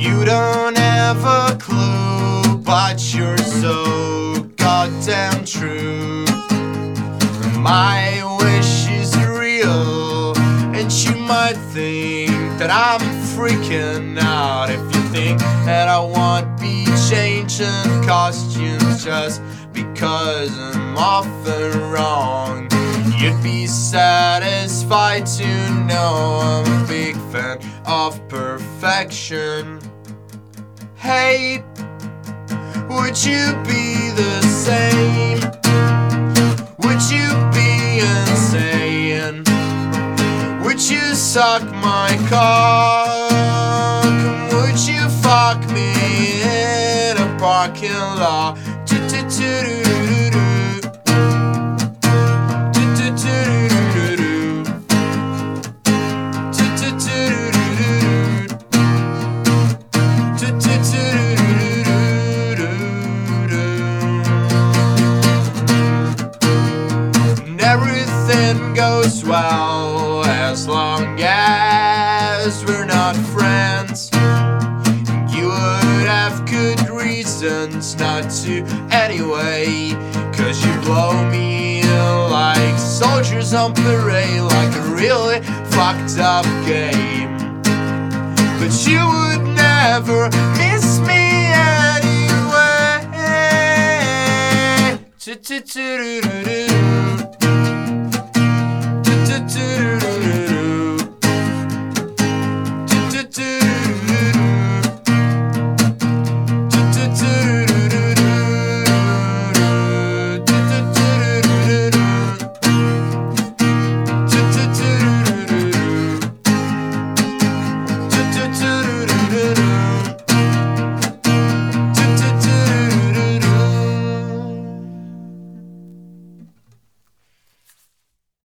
You don't have a clue, but you're so goddamn true. My wish is real, and you might think that I'm freaking out if you think that I won't be changing costumes just because I'm often wrong. You'd be satisfied to know I'm a big fan of perfection. Hey, would you be the same? Would you be insane? Would you suck my cock? Would you fuck me in a parking lot? Everything goes well as long as we're not friends. You would have good reasons not to anyway, 'cause you blow me like soldiers on parade, like a really fucked up game. But you would never miss me anyway.